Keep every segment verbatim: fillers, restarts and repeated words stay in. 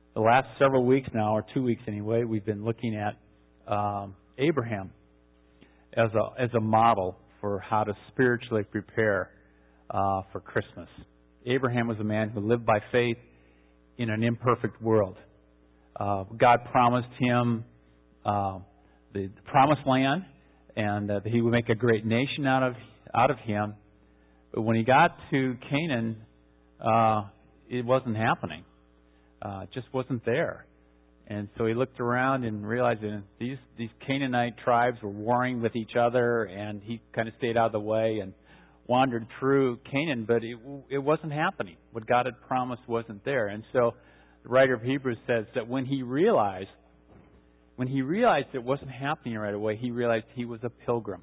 The last several weeks now, or two weeks anyway, we've been looking at um, Abraham as a as a model for how to spiritually prepare uh, for Christmas. Abraham was a man who lived by faith in an imperfect world. Uh, God promised him uh, the, the promised land, and uh, that He would make a great nation out of out of him. But when he got to Canaan, uh, it wasn't happening. Uh, it just wasn't there. And so he looked around and realized that these these Canaanite tribes were warring with each other, and he kind of stayed out of the way and wandered through Canaan, but it, it wasn't happening. What God had promised wasn't there. And so the writer of Hebrews says that when he realized, when he realized it wasn't happening right away, he realized he was a pilgrim.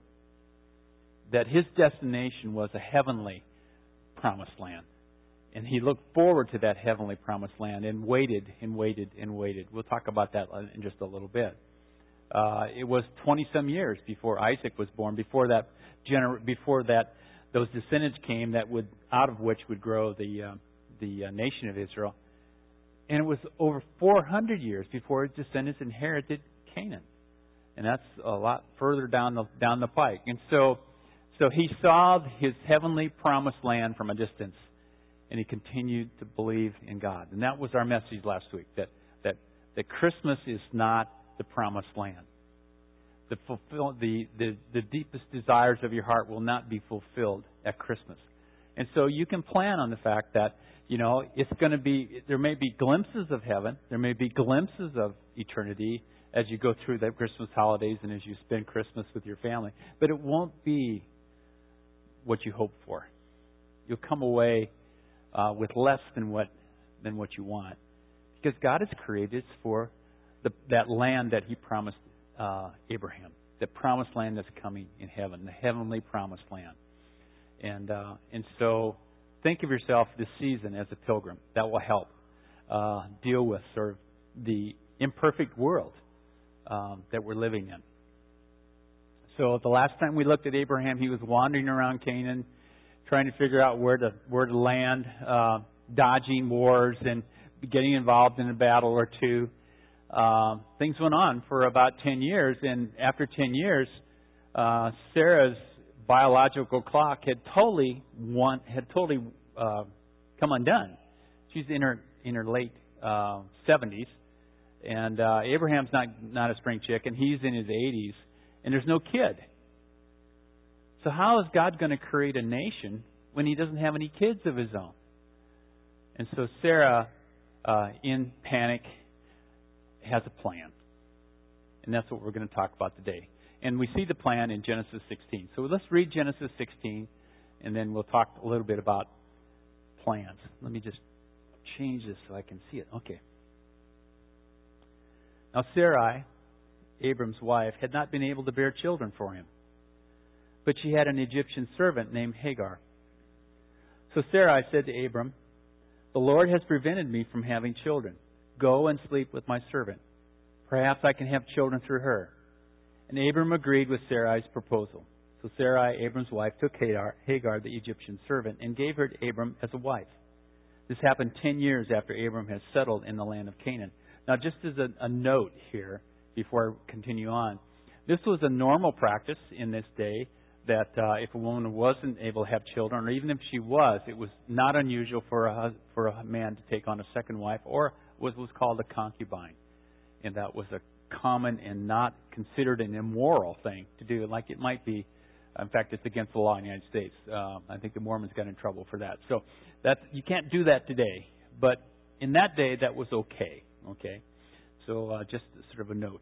That his destination was a heavenly promised land. And he looked forward to that heavenly promised land and waited and waited and waited. We'll talk about that in just a little bit. Uh, it was twenty-some years before Isaac was born, before that gener- before that those descendants came that would out of which would grow the uh, the uh, nation of Israel. And it was over four hundred years before his descendants inherited Canaan. And that's a lot further down the down the pike. And so so he saw his heavenly promised land from a distance. And he continued to believe in God. And that was our message last week, that that, that Christmas is not the promised land. The, fulfill, the, the, the deepest desires of your heart will not be fulfilled at Christmas. And so you can plan on the fact that, you know, it's going to be, there may be glimpses of heaven, there may be glimpses of eternity as you go through the Christmas holidays and as you spend Christmas with your family. But it won't be what you hope for. You'll come away Uh, with less than what than what you want, because God has created for the, that land that He promised uh, Abraham, the promised land that's coming in heaven, the heavenly promised land. And uh, and so, think of yourself this season as a pilgrim. That will help uh, deal with sort of the imperfect world um, that we're living in. So the last time we looked at Abraham, he was wandering around Canaan, trying to figure out where to where to land, uh, dodging wars and getting involved in a battle or two. Uh, things went on for about ten years, and after ten years, uh, Sarah's biological clock had totally won, had totally uh, come undone. She's in her in her late uh, seventies, and uh, Abraham's not not a spring chicken. He's in his eighties, and there's no kid. So how is God going to create a nation when He doesn't have any kids of His own? And so Sarah, uh, in panic, has a plan. And that's what we're going to talk about today. And we see the plan in Genesis sixteen. So let's read Genesis sixteen, and then we'll talk a little bit about plans. Let me just change this so I can see it. Okay. Now Sarai, Abram's wife, had not been able to bear children for him, but she had an Egyptian servant named Hagar. So Sarai said to Abram, "The Lord has prevented me from having children. Go and sleep with my servant. Perhaps I can have children through her." And Abram agreed with Sarai's proposal. So Sarai, Abram's wife, took Hagar, Hagar, the Egyptian servant, and gave her to Abram as a wife. This happened ten years after Abram had settled in the land of Canaan. Now, just as a, a note here, before I continue on, this was a normal practice in this day, that uh, if a woman wasn't able to have children, or even if she was, it was not unusual for a for a man to take on a second wife, or what was called a concubine. And that was a common and not considered an immoral thing to do, like it might be. In fact, it's against the law in the United States. Uh, I think the Mormons got in trouble for that. So that's, you can't do that today. But in that day, that was okay. Okay, so uh, just sort of a note.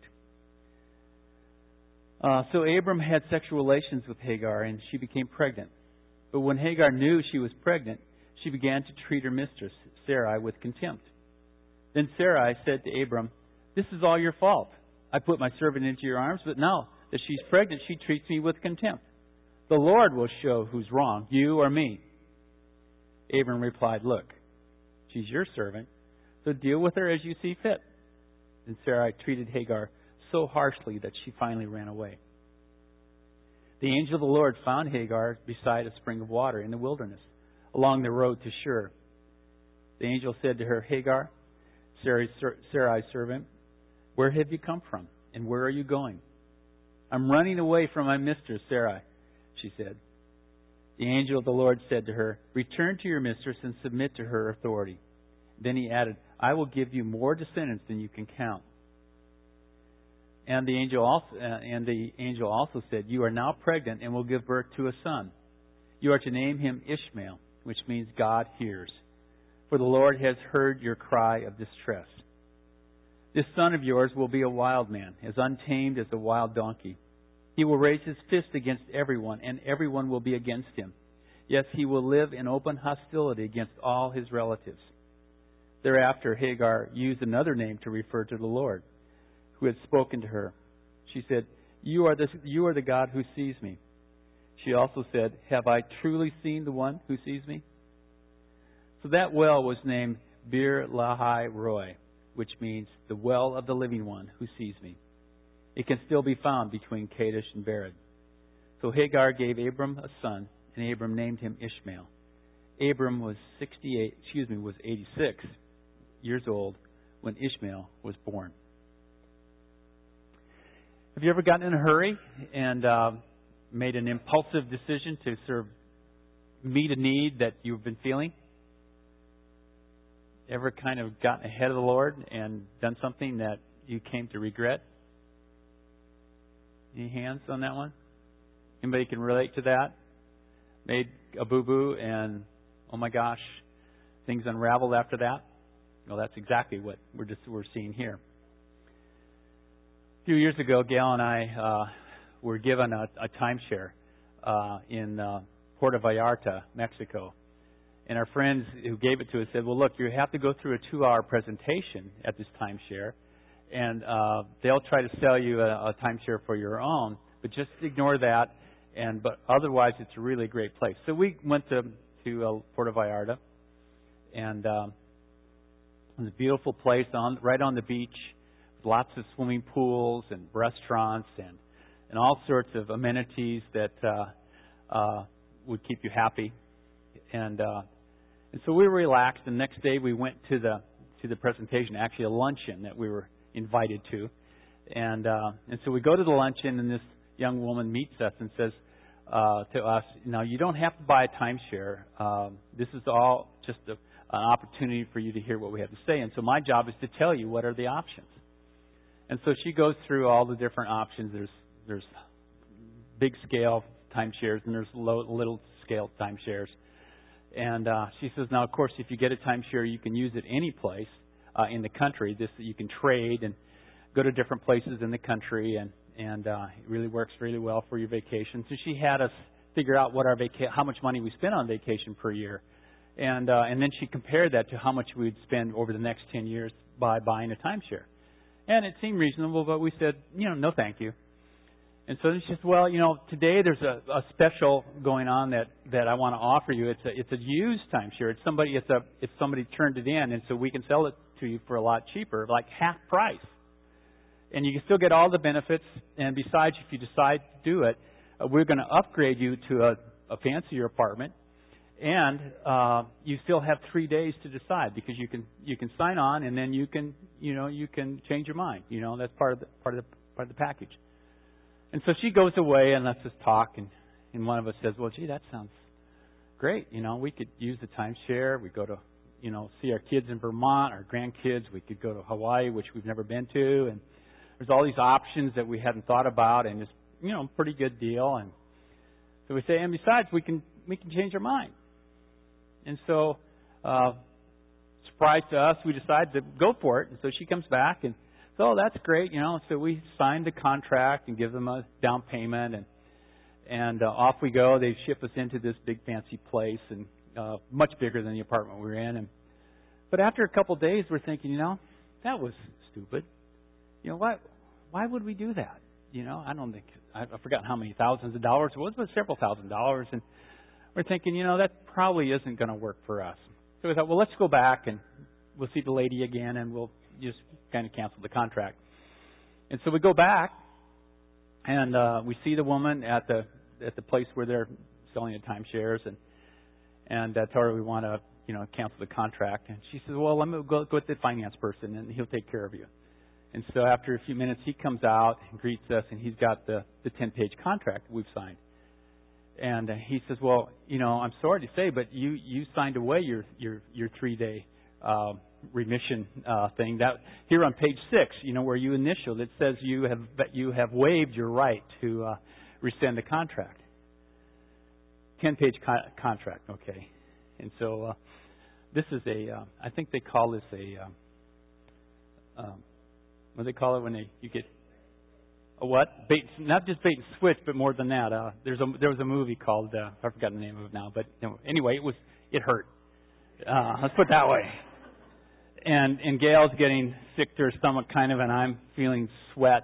Uh, so Abram had sexual relations with Hagar, and she became pregnant. But when Hagar knew she was pregnant, she began to treat her mistress, Sarai, with contempt. Then Sarai said to Abram, "This is all your fault. I put my servant into your arms, but now that she's pregnant, she treats me with contempt. The Lord will show who's wrong, you or me." Abram replied, "Look, she's your servant, so deal with her as you see fit." And Sarai treated Hagar so harshly that she finally ran away. The angel of the Lord found Hagar beside a spring of water in the wilderness, along the road to Shur. The angel said to her, "Hagar, Sarai, Sarai's servant, where have you come from, and where are you going? I'm running away from my mistress, Sarai, she said. The angel of the Lord said to her, return to your mistress and submit to her authority. Then he added, I will give you more descendants than you can count. And the angel also, uh, and the angel also said, you are now pregnant and will give birth to a son. You are to name him Ishmael, which means God hears. For the Lord has heard your cry of distress. This son of yours will be a wild man, as untamed as a wild donkey. He will raise his fist against everyone, and everyone will be against him. Yes, he will live in open hostility against all his relatives. Thereafter, Hagar used another name to refer to the Lord, who had spoken to her. She said, You are the, you are the God who sees me. She also said, have I truly seen the one who sees me? So that well was named Bir Lahai Roi, which means the well of the living one who sees me. It can still be found between Kadesh and Bered. So Hagar gave Abram a son, and Abram named him Ishmael. Abram was sixty-eight, excuse me, was eighty-six years old when Ishmael was born. Have you ever gotten in a hurry and uh, made an impulsive decision to sort of meet a need that you've been feeling? Ever kind of gotten ahead of the Lord and done something that you came to regret? Any hands on that one? Anybody can relate to that? Made a boo-boo and, oh my gosh, things unraveled after that? Well, that's exactly what we're just we're seeing here. A few years ago, Gail and I uh, were given a, a timeshare uh, in uh, Puerto Vallarta, Mexico. And our friends who gave it to us said, well, look, you have to go through a two-hour presentation at this timeshare. And uh, they'll try to sell you a, a timeshare for your own, but just ignore that. And but otherwise, it's a really great place. So we went to to uh, Puerto Vallarta, and um, it was a beautiful place on right on the beach, with lots of swimming pools and restaurants and and all sorts of amenities that uh, uh, would keep you happy. And uh, and so we were relaxed. The next day, we went to the to the presentation, actually a luncheon that we were invited to, and uh, and so we go to the luncheon, and this young woman meets us and says uh, to us, "Now you don't have to buy a timeshare. Um, this is all just a, an opportunity for you to hear what we have to say. And so my job is to tell you what are the options." And so she goes through all the different options. There's there's big scale timeshares and there's low, little scale timeshares. And uh, she says, "Now of course, if you get a timeshare, you can use it any place Uh, in the country. This you can trade and go to different places in the country, and and uh, it really works really well for your vacation." So she had us figure out what our vaca- how much money we spent on vacation per year, and uh, and then she compared that to how much we'd spend over the next ten years by buying a timeshare, and it seemed reasonable. But we said, you know, no, thank you. And so she says, well, you know, today there's a, a special going on that, that I want to offer you. It's a it's a used timeshare. It's somebody it's a it's somebody turned it in, and so we can sell it to you for a lot cheaper, like half price. And you can still get all the benefits. And besides, if you decide to do it, uh, we're going to upgrade you to a, a fancier apartment, and uh, you still have three days to decide because you can you can sign on, and then you can you know you can change your mind. You know that's part of the part of the part of the package. And so she goes away and lets us talk, and, and one of us says, well, gee, that sounds great. You know, we could use the timeshare. We go to, you know, see our kids in Vermont, our grandkids. We could go to Hawaii, which we've never been to. And there's all these options that we hadn't thought about, and it's, you know, pretty good deal. And so we say, and besides, we can we can change our mind. And so, uh, surprise to us, we decide to go for it. And so she comes back and, so that's great, you know. So we signed the contract and give them a down payment, and and uh, off we go. They ship us into this big fancy place, and uh, much bigger than the apartment we were in. And but after a couple of days, we're thinking, you know, that was stupid. You know, why why would we do that? You know, I don't think I've forgotten how many thousands of dollars it was, but several thousand dollars. And we're thinking, you know, that probably isn't going to work for us. So we thought, well, let's go back and we'll see the lady again, and we'll just kind of cancel the contract. And so we go back, and uh, we see the woman at the at the place where they're selling the timeshares, and and uh, tell her we want to you know, cancel the contract. And she says, well, let me go, go with the finance person and he'll take care of you. And so after a few minutes, he comes out and greets us, and he's got the, the ten-page contract we've signed. And uh, he says, well, you know, I'm sorry to say, but you, you signed away your, your, your three-day uh, remission uh, thing. That here on page six, you know, where you initialed, it says you have you have waived your right to uh, rescind the contract. ten-page co- contract, okay. And so uh, this is a, uh, I think they call this a, um, um, what do they call it when they you get a what? Bait, not just bait and switch, but more than that. Uh, there's a there was a movie called uh, I forgot the name of it now, but you know, anyway, it was it hurt. Uh, let's put it that way. And and Gail's getting sick to her stomach, kind of, and I'm feeling sweat.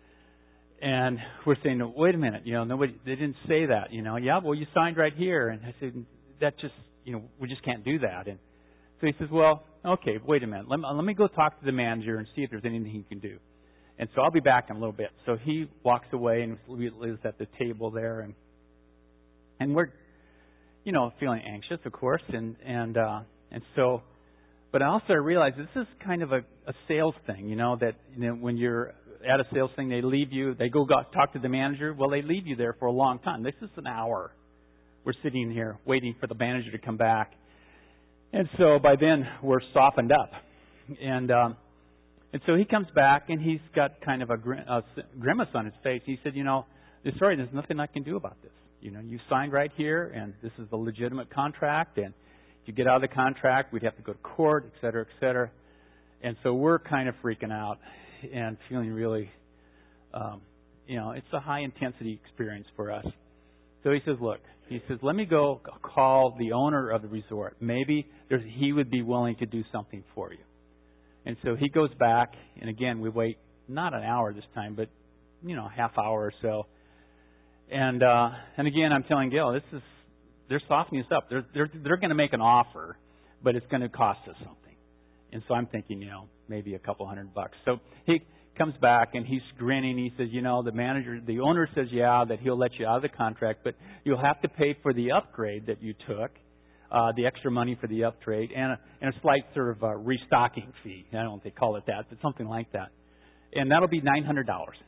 And we're saying, no, wait a minute, you know, nobody they didn't say that, you know. Yeah, well, you signed right here, and I said that just you know we just can't do that. And so he says, well, okay, wait a minute, let me, let me go talk to the manager and see if there's anything he can do. And so I'll be back in a little bit. So he walks away and is at the table there, and and we're, you know, feeling anxious, of course, and and uh, and so, but I also realize this is kind of a, a sales thing, you know, that you know when you're at a sales thing, they leave you, they go talk to the manager. Well, they leave you there for a long time. This is an hour. We're sitting here waiting for the manager to come back, and so by then we're softened up, and. Um, And so he comes back, and he's got kind of a, grim, a grimace on his face. He said, you know, sorry, there's nothing I can do about this. You know, you signed right here, and this is the legitimate contract, and if you get out of the contract, we'd have to go to court, et cetera, et cetera. And so we're kind of freaking out and feeling really, um, you know, it's a high-intensity experience for us. So he says, look, he says, let me go call the owner of the resort. Maybe there's, he would be willing to do something for you. And so he goes back, and again, we wait not an hour this time, but, you know, a half hour or so. And uh, and again, I'm telling Gail, this is, they're softening us up. They're, they're, they're going to make an offer, but it's going to cost us something. And so I'm thinking, you know, maybe a couple hundred bucks. So he comes back, and he's grinning. He says, you know, the manager, the owner says, yeah, that he'll let you out of the contract, but you'll have to pay for the upgrade that you took. Uh, the extra money for the upgrade, and a, and a slight sort of uh, restocking fee. I don't know if they call it that, but something like that. And that'll be nine hundred dollars.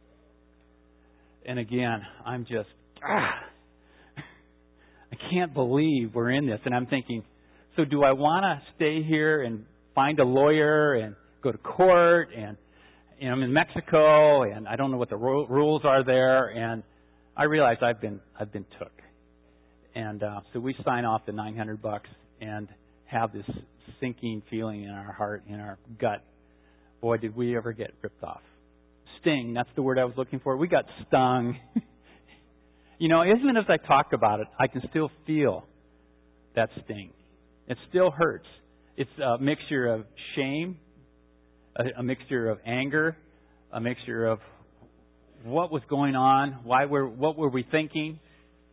And again, I'm just, ah, I can't believe we're in this. And I'm thinking, so do I want to stay here and find a lawyer and go to court? And, and I'm in Mexico, and I don't know what the ro- rules are there. And I realize I've been I've been took. And uh, so we sign off the nine hundred bucks and have this sinking feeling in our heart, in our gut. Boy, did we ever get ripped off. Sting, that's the word I was looking for. We got stung. You know, even as I talk about it, I can still feel that sting. It still hurts. It's a mixture of shame, a, a mixture of anger, a mixture of what was going on, why were, what were we thinking.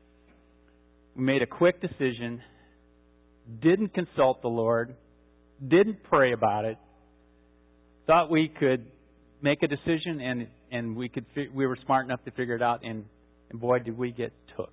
We made a quick decision, didn't consult the Lord, didn't pray about it, thought we could make a decision, and and we could we were smart enough to figure it out, and, and boy, did we get took.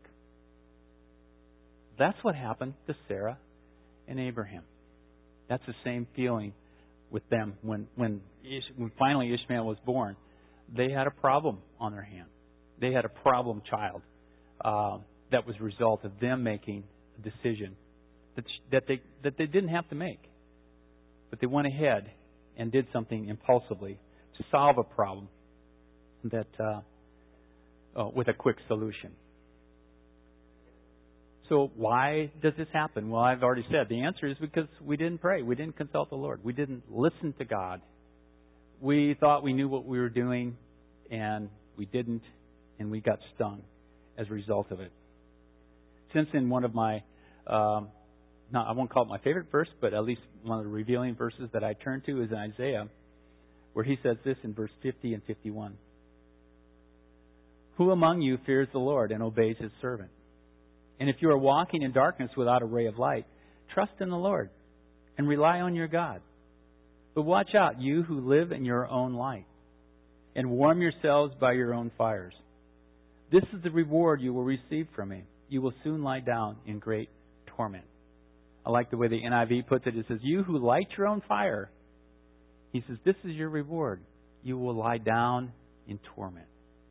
That's what happened to Sarah and Abraham. That's the same feeling with them when when, Ish, when finally Ishmael was born. They had a problem on their hand. They had a problem child. Uh, That was a result of them making a decision that that they that they didn't have to make, but they went ahead and did something impulsively to solve a problem that uh, oh, with a quick solution. So why does this happen? Well, I've already said the answer is because we didn't pray, we didn't consult the Lord, we didn't listen to God. We thought we knew what we were doing, and we didn't, and we got stung as a result of it. Since in one of my, um, not, I won't call it my favorite verse, but at least one of the revealing verses that I turn to is in Isaiah, where he says this in verse fifty and fifty-one. Who among you fears the Lord and obeys His servant? And if you are walking in darkness without a ray of light, trust in the Lord and rely on your God. But watch out, you who live in your own light, and warm yourselves by your own fires. This is the reward you will receive from me. You will soon lie down in great torment. I like the way the N I V puts it. It says, you who light your own fire, he says, this is your reward. You will lie down in torment.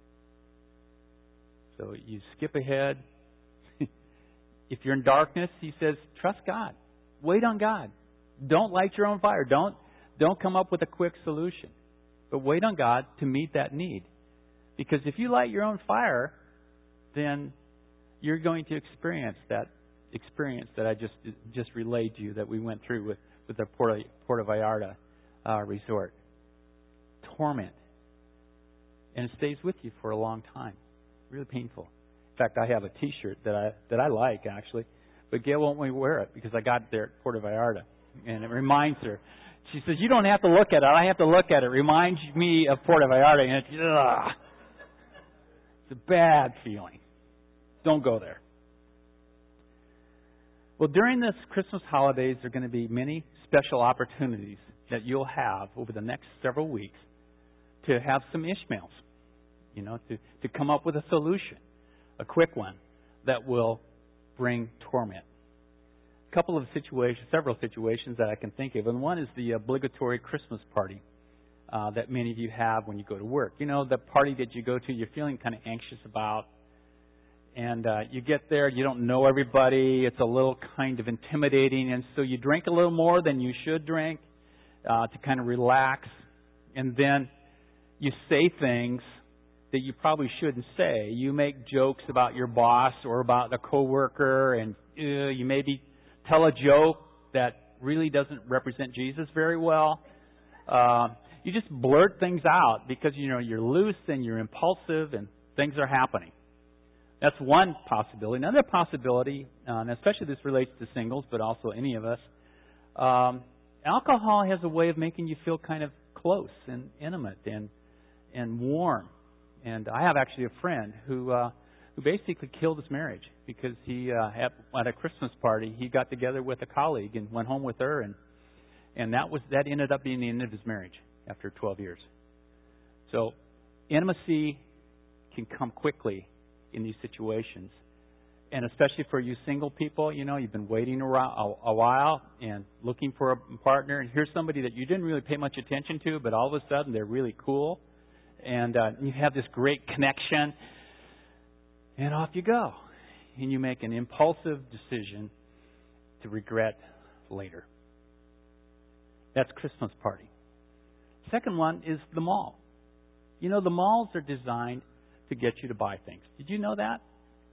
So you skip ahead. If you're in darkness, he says, trust God. Wait on God. Don't light your own fire. Don't, don't come up with a quick solution. But wait on God to meet that need. Because if you light your own fire, then you're going to experience that experience that I just just relayed to you that we went through with, with the Puerto, Puerto Vallarta uh, resort. Torment. And it stays with you for a long time. Really painful. In fact, I have a T-shirt that I that I like, actually. But Gail won't let me wear it because I got it there at Puerto Vallarta. And it reminds her. She says, you don't have to look at it. I have to look at it. It reminds me of Puerto Vallarta. And it's, ugh, it's a bad feeling. Don't go there. Well, during this Christmas holidays, there are going to be many special opportunities that you'll have over the next several weeks to have some Ishmaels, you know, to, to come up with a solution, a quick one that will bring torment. A couple of situations, several situations that I can think of, and one is the obligatory Christmas party uh, that many of you have when you go to work. You know, the party that you go to, you're feeling kind of anxious about. And uh, you get there, you don't know everybody. It's a little kind of intimidating. And so you drink a little more than you should drink uh, to kind of relax. And then you say things that you probably shouldn't say. You make jokes about your boss or about a coworker. And uh, you maybe tell a joke that really doesn't represent Jesus very well. Uh, you just blurt things out because, you know, you're loose and you're impulsive and things are happening. That's one possibility. Another possibility, uh, and especially this relates to singles, but also any of us, um, alcohol has a way of making you feel kind of close and intimate and and warm. And I have actually a friend who uh, who basically killed his marriage because he uh, at, at a Christmas party he got together with a colleague and went home with her, and and that was that ended up being the end of his marriage after twelve years. So intimacy can come quickly in these situations. And especially for you single people, you know, you've been waiting around a, a while and looking for a partner, and here's somebody that you didn't really pay much attention to, but all of a sudden they're really cool, and uh, you have this great connection, and off you go. And you make an impulsive decision to regret later. That's Christmas party. Second one is the mall. You know, the malls are designed to get you to buy things. Did you know that?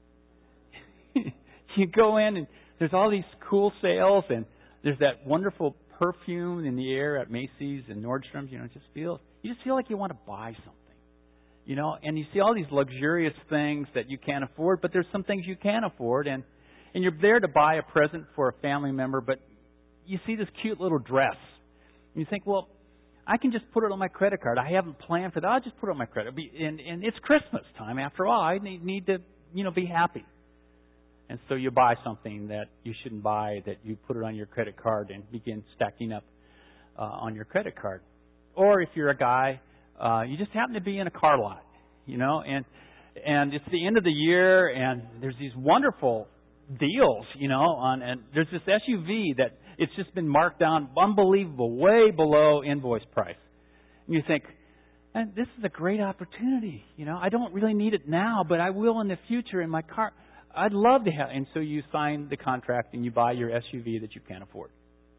You go in and there's all these cool sales, and there's that wonderful perfume in the air at Macy's and Nordstrom's. You know, it just feels you just feel like you want to buy something. You know, and you see all these luxurious things that you can't afford, but there's some things you can afford, and and you're there to buy a present for a family member, but you see this cute little dress, and you think, well, I can just put it on my credit card. I haven't planned for that. I'll just put it on my credit. And, and it's Christmas time after all. I need, need to, you know, be happy. And so you buy something that you shouldn't buy, that you put it on your credit card and begin stacking up uh, on your credit card. Or if you're a guy, uh, you just happen to be in a car lot, you know, and and it's the end of the year, and there's these wonderful deals, you know, on and there's this S U V that it's just been marked down unbelievable, way below invoice price. And you think, and this is a great opportunity, you know. I don't really need it now, but I will in the future in my car. I'd love to have, and so you sign the contract and you buy your S U V that you can't afford.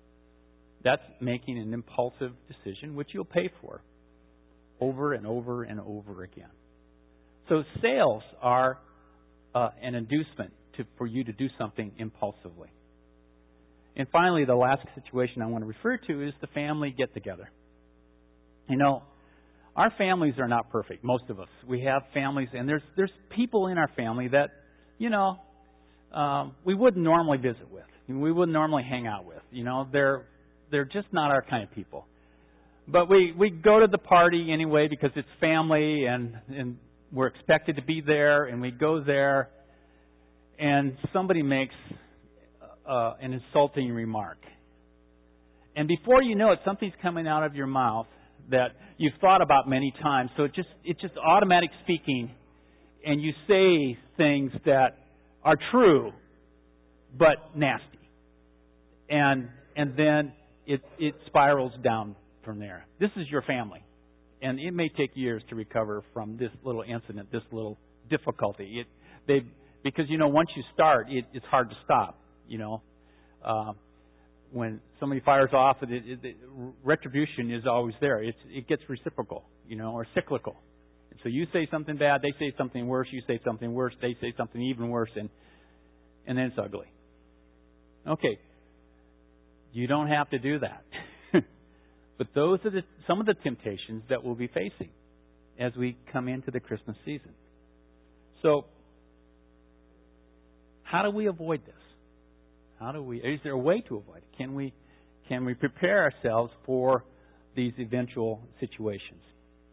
That's making an impulsive decision, which you'll pay for over and over and over again. So sales are uh, an inducement to, for you to do something impulsively. And finally, the last situation I want to refer to is the family get-together. You know, our families are not perfect, most of us. We have families, and there's there's people in our family that, you know, um, we wouldn't normally visit with. We wouldn't normally hang out with. You know, they're they're just not our kind of people. But we, we go to the party anyway because it's family, and, and we're expected to be there, and we go there, and somebody makes uh, an insulting remark. And before you know it, something's coming out of your mouth that you've thought about many times. So it just it's just automatic speaking, and you say things that are true, but nasty. and and then it it spirals down from there. This is your family, and it may take years to recover from this little incident, this little difficulty. It they because you know once you start, it, it's hard to stop. You know, uh, when somebody fires off, it, it, it, retribution is always there. It's it gets reciprocal, you know, or cyclical. So you say something bad, they say something worse. You say something worse, they say something even worse, and and then it's ugly. Okay, you don't have to do that. But those are the, some of the temptations that we'll be facing as we come into the Christmas season. So, how do we avoid this? How do we? Is there a way to avoid it? Can we? Can we prepare ourselves for these eventual situations?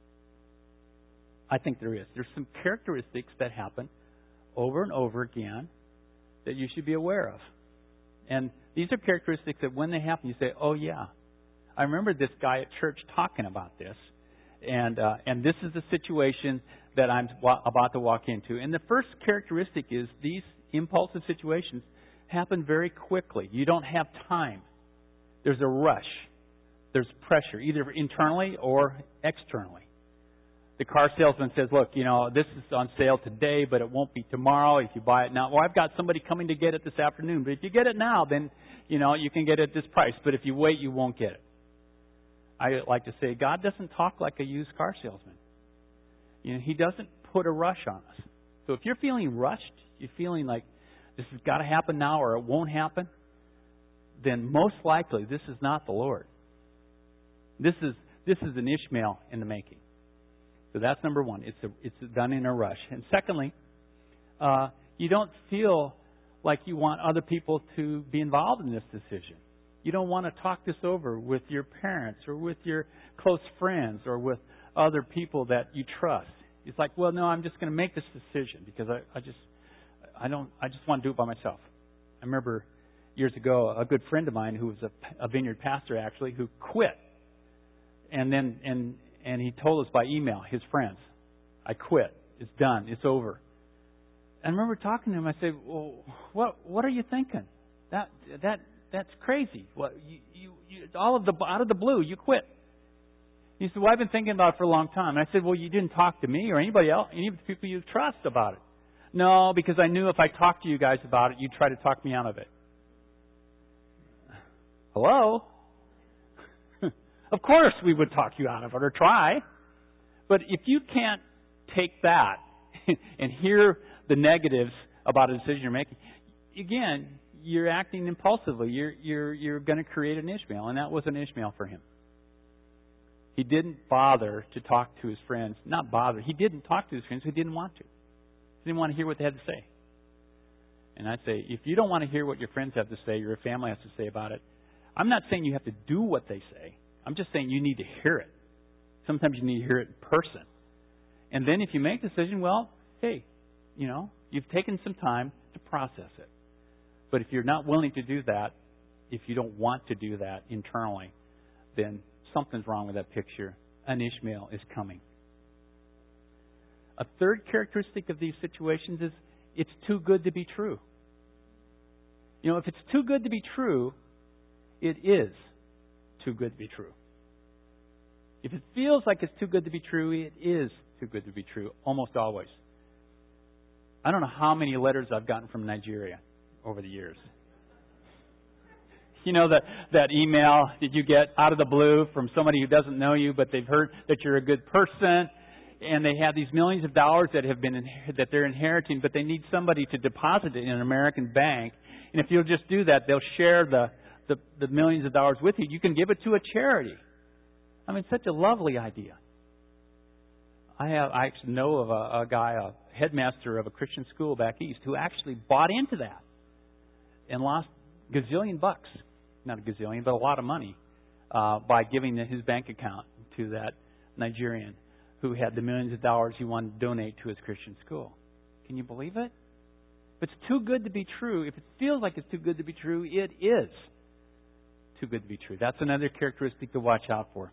I think there is. There's some characteristics that happen over and over again that you should be aware of. And these are characteristics that when they happen, you say, oh, yeah. I remember this guy at church talking about this. And uh, and this is the situation that I'm wa- about to walk into. And the first characteristic is these impulsive situations happen very quickly. You don't have time. There's a rush. There's pressure, either internally or externally. The car salesman says, look, you know, this is on sale today, but it won't be tomorrow if you buy it now. Well, I've got somebody coming to get it this afternoon. But if you get it now, then, you know, you can get it at this price. But if you wait, you won't get it. I like to say, God doesn't talk like a used car salesman. You know, He doesn't put a rush on us. So if you're feeling rushed, you're feeling like this has got to happen now or it won't happen, then most likely this is not the Lord. This is this is an Ishmael in the making. So that's number one. It's a, it's done in a rush. And secondly, uh, you don't feel like you want other people to be involved in this decision. You don't want to talk this over with your parents or with your close friends or with other people that you trust. It's like, well, no, I'm just going to make this decision because I, I just, I don't, I just want to do it by myself. I remember years ago a good friend of mine who was a, a vineyard pastor actually who quit, and then and and he told us by email, his friends, I quit. It's done. It's over. And I remember talking to him. I said, well, what what are you thinking? That that. That's crazy. What you, you, you all of the out of the blue, you quit. He said, "Well, I've been thinking about it for a long time." And I said, "Well, you didn't talk to me or anybody else, any of the people you trust about it." No, because I knew if I talked to you guys about it, you'd try to talk me out of it. Hello? Of course, we would talk you out of it or try. But if you can't take that and hear the negatives about a decision you're making, again, you're acting impulsively. You're you're you're going to create an Ishmael, and that was an Ishmael for him. He didn't bother to talk to his friends. Not bother. He didn't talk to his friends. He didn't want to. He didn't want to hear what they had to say. And I'd say, if you don't want to hear what your friends have to say, your family has to say about it, I'm not saying you have to do what they say. I'm just saying you need to hear it. Sometimes you need to hear it in person. And then if you make a decision, well, hey, you know, you've taken some time to process it. But if you're not willing to do that, if you don't want to do that internally, then something's wrong with that picture. An Ishmael is coming. A third characteristic of these situations is it's too good to be true. You know, if it's too good to be true, it is too good to be true. If it feels like it's too good to be true, it is too good to be true, almost always. I don't know how many letters I've gotten from Nigeria over the years. You know, that that email that you get out of the blue from somebody who doesn't know you, but they've heard that you're a good person, and they have these millions of dollars that have been that they're inheriting, but they need somebody to deposit it in an American bank. And if you'll just do that, they'll share the, the, the millions of dollars with you. You can give it to a charity. I mean, such a lovely idea. I have I actually know of a, a guy, a headmaster of a Christian school back east, who actually bought into that and lost gazillion bucks. Not a gazillion, but a lot of money uh, by giving his bank account to that Nigerian who had the millions of dollars he wanted to donate to his Christian school. Can you believe it? If it's too good to be true, if it feels like it's too good to be true, it is too good to be true. That's another characteristic to watch out for.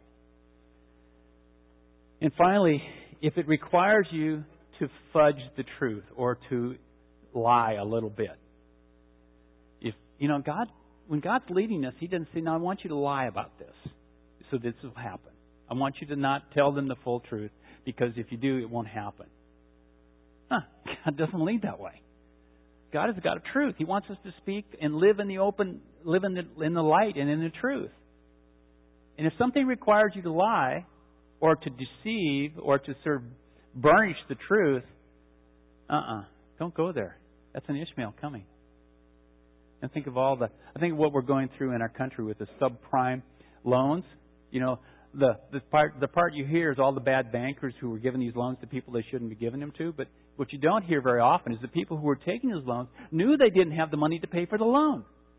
And finally, if it requires you to fudge the truth or to lie a little bit, if you know God, when God's leading us, He doesn't say, "Now I want you to lie about this, so this will happen. I want you to not tell them the full truth, because if you do, it won't happen." Huh, God doesn't lead that way. God is a God of truth. He wants us to speak and live in the open, live in the, in the light and in the truth. And if something requires you to lie, or to deceive, or to sort of burnish the truth, uh-uh, don't go there. That's an Ishmael coming. And think of all the, I think of what we're going through in our country with the subprime loans. You know, the the part the part you hear is all the bad bankers who were giving these loans to people they shouldn't be giving them to. But what you don't hear very often is the people who were taking those loans knew they didn't have the money to pay for the loan.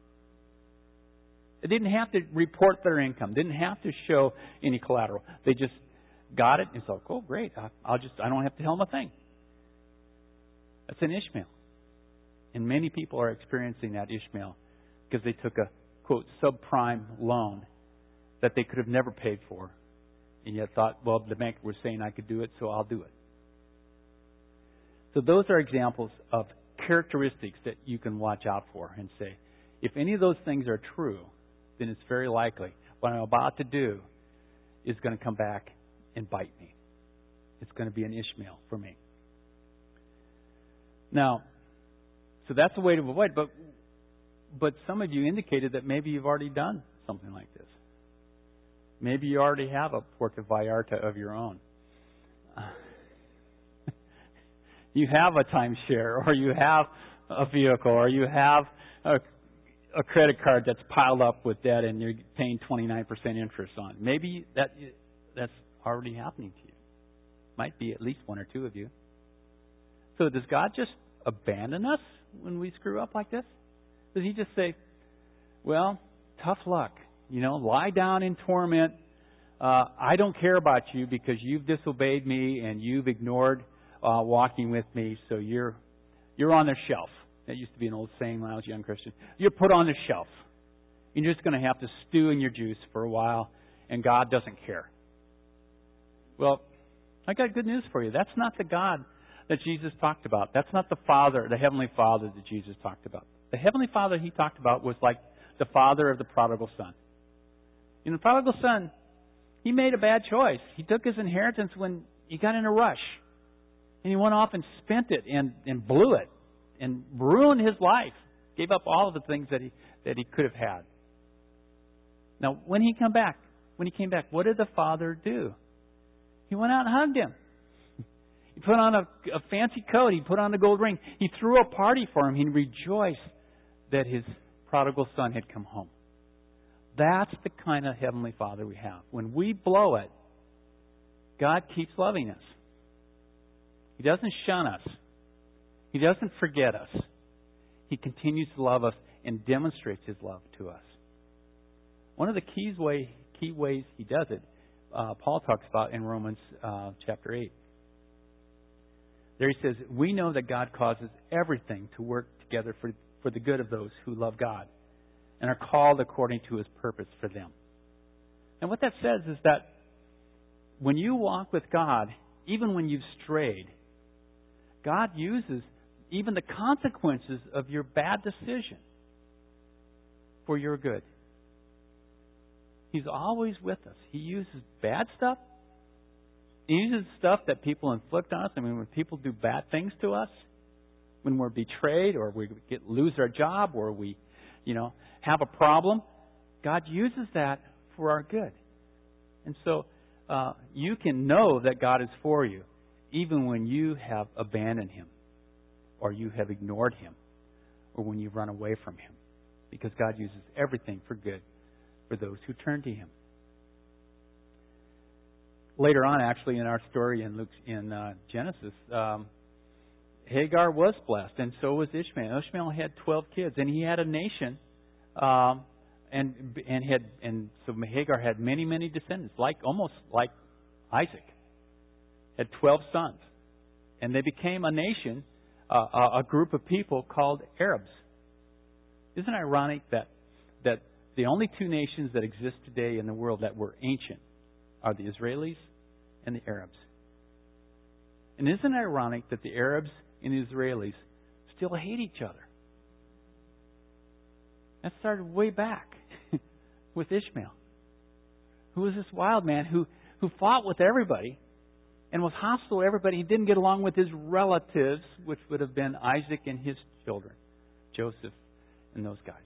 They didn't have to report their income. Didn't have to show any collateral. They just got it and thought, "Oh, great! I'll just I don't have to tell them a thing." That's an Ishmael. And many people are experiencing that Ishmael because they took a, quote, subprime loan that they could have never paid for, and yet thought, well, the banker was saying I could do it, so I'll do it. So those are examples of characteristics that you can watch out for and say, if any of those things are true, then it's very likely what I'm about to do is going to come back and bite me. It's going to be an Ishmael for me. Now, so that's a way to avoid. But but some of you indicated that maybe you've already done something like this. Maybe you already have a Puerto Vallarta of your own. Uh, you have a timeshare, or you have a vehicle, or you have a, a credit card that's piled up with debt and you're paying twenty-nine percent interest on. Maybe that that's already happening to you. Might be at least one or two of you. So does God just abandon us when we screw up like this? Does He just say, well, tough luck, you know, lie down in torment. Uh, I don't care about you because you've disobeyed me and you've ignored uh, walking with me, so you're you're on the shelf. That used to be an old saying when I was a young Christian. You're put on the shelf. You're just going to have to stew in your juice for a while, and God doesn't care. Well, I got good news for you. That's not the God that Jesus talked about. That's not the Father, the Heavenly Father that Jesus talked about. The Heavenly Father He talked about was like the father of the prodigal son. In the prodigal son, he made a bad choice. He took his inheritance when he got in a rush. And he went off and spent it and, and blew it and ruined his life. Gave up all of the things that he that he could have had. Now, when he came back, when he came back, what did the father do? He went out and hugged him. He put on a, a fancy coat. He put on a gold ring. He threw a party for him. He rejoiced that his prodigal son had come home. That's the kind of Heavenly Father we have. When we blow it, God keeps loving us. He doesn't shun us. He doesn't forget us. He continues to love us and demonstrates His love to us. One of the keys way, key ways He does it, uh, Paul talks about in Romans uh, chapter eight. There he says, we know that God causes everything to work together for, for the good of those who love God and are called according to His purpose for them. And what that says is that when you walk with God, even when you've strayed, God uses even the consequences of your bad decision for your good. He's always with us. He uses bad stuff. He uses stuff that people inflict on us. I mean, when people do bad things to us, when we're betrayed or we get lose our job or we, you know, have a problem, God uses that for our good. And so uh, you can know that God is for you even when you have abandoned Him or you have ignored Him or when you run away from Him, because God uses everything for good for those who turn to Him. Later on, actually, in our story in Luke, in uh, Genesis, um, Hagar was blessed, and so was Ishmael. Ishmael had twelve kids, and he had a nation, um, and and had and so Hagar had many, many descendants, like almost like Isaac, had twelve sons, and they became a nation, uh, a group of people called Arabs. Isn't it ironic that that the only two nations that exist today in the world that were ancient are the Israelis and the Arabs? And isn't it ironic that the Arabs and the Israelis still hate each other? That started way back with Ishmael, who was this wild man who, who fought with everybody and was hostile to everybody. He didn't get along with his relatives, which would have been Isaac and his children, Joseph and those guys.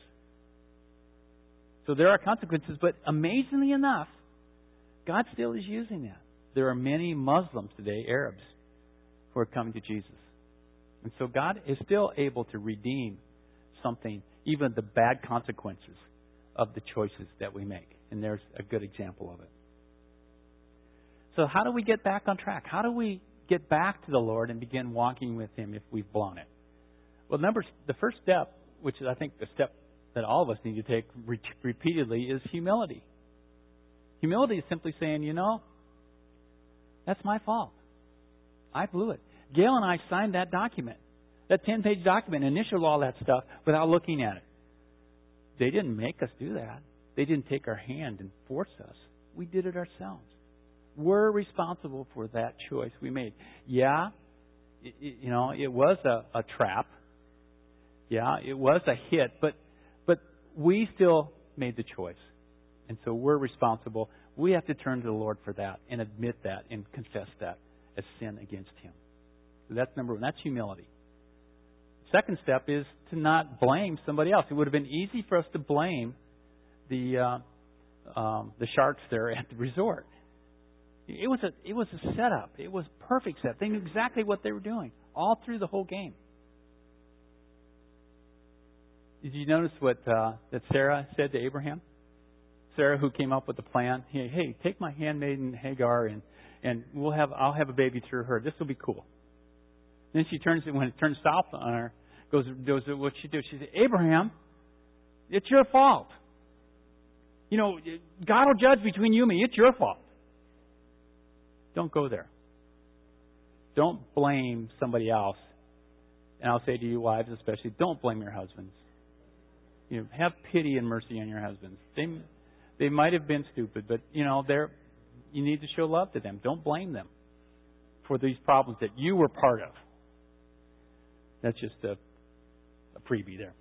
So there are consequences, but amazingly enough, God still is using that. There are many Muslims today, Arabs, who are coming to Jesus. And so God is still able to redeem something, even the bad consequences of the choices that we make. And there's a good example of it. So how do we get back on track? How do we get back to the Lord and begin walking with Him if we've blown it? Well, number, the first step, which is I think the step that all of us need to take re- repeatedly, is humility. Humility is simply saying, you know, that's my fault. I blew it. Gail and I signed that document, that ten-page document, initialed all that stuff without looking at it. They didn't make us do that. They didn't take our hand and force us. We did it ourselves. We're responsible for that choice we made. Yeah, it, it, you know, it was a, a trap. Yeah, it was a hit, but but we still made the choice. And so we're responsible. We have to turn to the Lord for that and admit that and confess that as sin against Him. So that's number one. That's humility. Second step is to not blame somebody else. It would have been easy for us to blame the uh, um, the sharks there at the resort. It was a it was a setup. It was a perfect setup. They knew exactly what they were doing all through the whole game. Did you notice what uh, that Sarah said to Abraham? Sarah, who came up with the plan, hey, hey, take my handmaiden Hagar and and we'll have I'll have a baby through her. This will be cool. Then she turns when it turns south on her, goes goes what she do? She said, Abraham, it's your fault. You know, God will judge between you and me. It's your fault. Don't go there. Don't blame somebody else. And I'll say to you, wives especially, don't blame your husbands. You know, have pity and mercy on your husbands. They they might have been stupid, but you know, they're you need to show love to them. Don't blame them for these problems that you were part of. That's just a, a freebie there.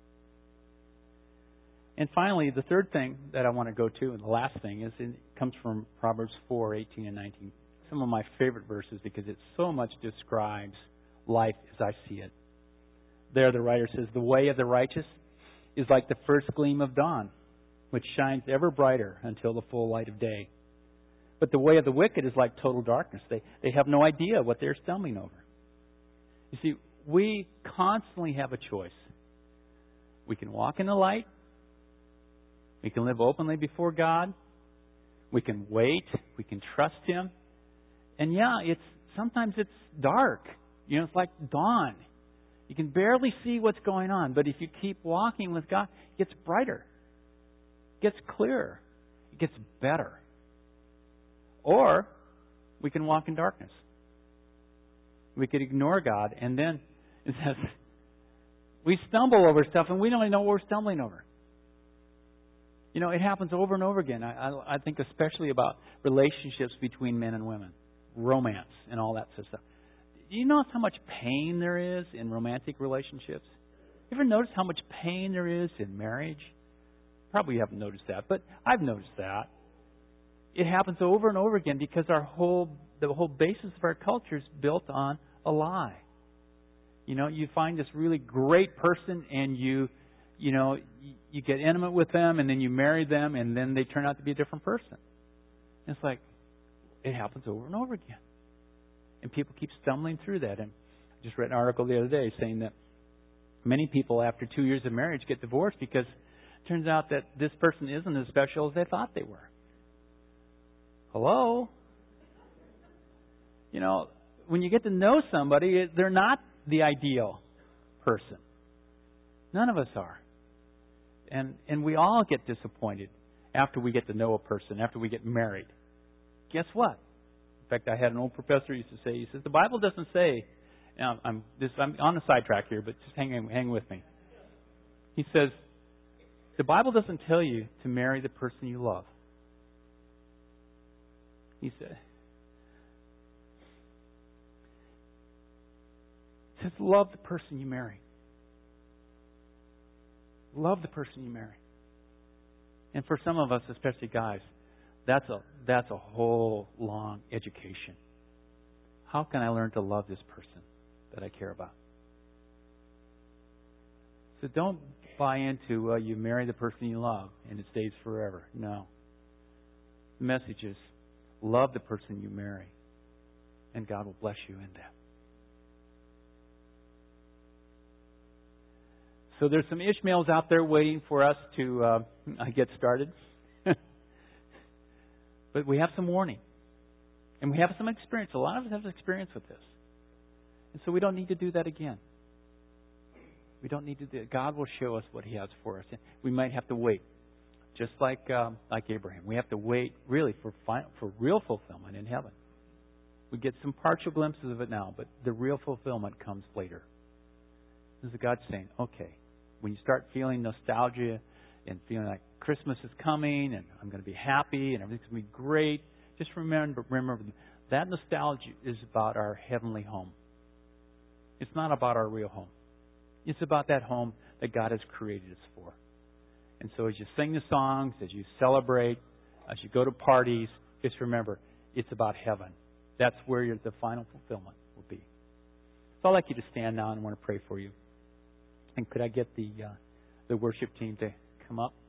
And finally, the third thing that I want to go to, and the last thing, is it comes from Proverbs four, eighteen and nineteen. Some of my favorite verses because it so much describes life as I see it. There the writer says, the way of the righteous is like the first gleam of dawn, which shines ever brighter until the full light of day. But the way of the wicked is like total darkness. They, they have no idea what they're stumbling over. You see, we constantly have a choice. We can walk in the light. We can live openly before God. We can wait. We can trust Him. And yeah, it's sometimes it's dark. You know, it's like dawn. You can barely see what's going on. But if you keep walking with God, it gets brighter. It gets clearer. It gets better. Or we can walk in darkness. We could ignore God, and then it says we stumble over stuff, and we don't even know what we're stumbling over. You know, it happens over and over again. I, I, I think especially about relationships between men and women, romance, and all that sort of stuff. Do you notice how much pain there is in romantic relationships? You ever notice how much pain there is in marriage? Probably you haven't noticed that, but I've noticed that. It happens over and over again because our whole the whole basis of our culture is built on a lie. You know, you find this really great person and you, you know, you get intimate with them and then you marry them and then they turn out to be a different person. And it's like, it happens over and over again. And people keep stumbling through that. And I just read an article the other day saying that many people after two years of marriage get divorced because it turns out that this person isn't as special as they thought they were. Hello? You know, when you get to know somebody, they're not the ideal person. None of us are. And and we all get disappointed after we get to know a person, after we get married. Guess what? In fact, I had an old professor who used to say, he says, the Bible doesn't say, now I'm this I'm on a sidetrack here, but just hang hang with me. He says, the Bible doesn't tell you to marry the person you love. He said, it says, love the person you marry. Love the person you marry. And for some of us, especially guys, that's a that's a whole long education. How can I learn to love this person that I care about? So don't buy into uh, you marry the person you love and it stays forever. No. The message is love the person you marry, and God will bless you in that. So there's some Ishmaels out there waiting for us to uh, get started. But we have some warning. And we have some experience. A lot of us have experience with this. And so we don't need to do that again. We don't need to do it. God will show us what He has for us. We might have to wait. Just like um, like Abraham. We have to wait really for final, for real fulfillment in heaven. We get some partial glimpses of it now, but the real fulfillment comes later. This is God saying, okay, when you start feeling nostalgia and feeling like Christmas is coming and I'm going to be happy and everything's going to be great, just remember, remember that nostalgia is about our heavenly home. It's not about our real home. It's about that home that God has created us for. And so as you sing the songs, as you celebrate, as you go to parties, just remember, it's about heaven. That's where your, the final fulfillment will be. So I'd like you to stand now and I want to pray for you. And could I get the uh, the worship team to come up?